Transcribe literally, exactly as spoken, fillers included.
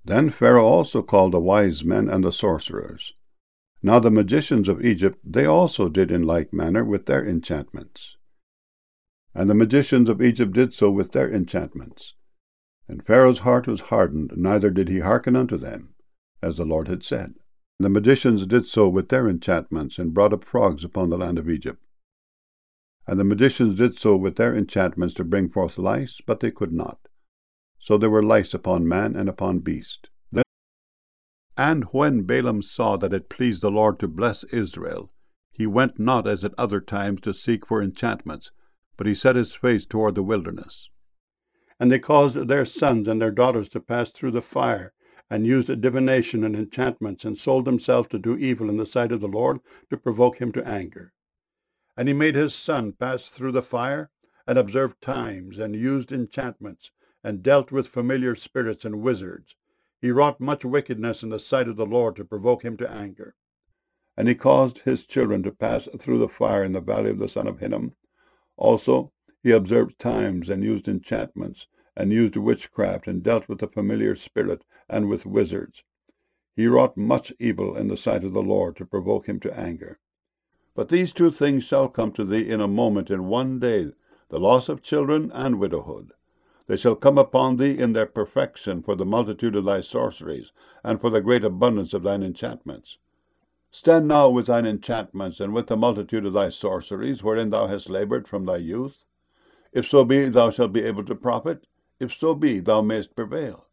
Then Pharaoh also called the wise men and the sorcerers. Now the magicians of Egypt, they also did in like manner with their enchantments. And the magicians of Egypt did so with their enchantments. And Pharaoh's heart was hardened, neither did he hearken unto them, as the Lord had said. And the magicians did so with their enchantments, and brought up frogs upon the land of Egypt. And the magicians did so with their enchantments to bring forth lice, but they could not. So there were lice upon man and upon beast. Then, and when Balaam saw that it pleased the Lord to bless Israel, he went not as at other times to seek for enchantments, but he set his face toward the wilderness. And they caused their sons and their daughters to pass through the fire, and used divination and enchantments, and sold themselves to do evil in the sight of the Lord, to provoke him to anger. And he made his son pass through the fire, and observed times, and used enchantments, and dealt with familiar spirits and wizards. He wrought much wickedness in the sight of the Lord, to provoke him to anger. And he caused his children to pass through the fire in the valley of the son of Hinnom. Also he observed times, and used enchantments, and used witchcraft, and dealt with the familiar spirit, and with wizards. He wrought much evil in the sight of the Lord, to provoke him to anger. But these two things shall come to thee in a moment, in one day, the loss of children and widowhood. They shall come upon thee in their perfection, for the multitude of thy sorceries, and for the great abundance of thine enchantments. Stand now with thine enchantments, and with the multitude of thy sorceries, wherein thou hast laboured from thy youth. If so be thou shalt be able to profit, if so be thou mayest prevail.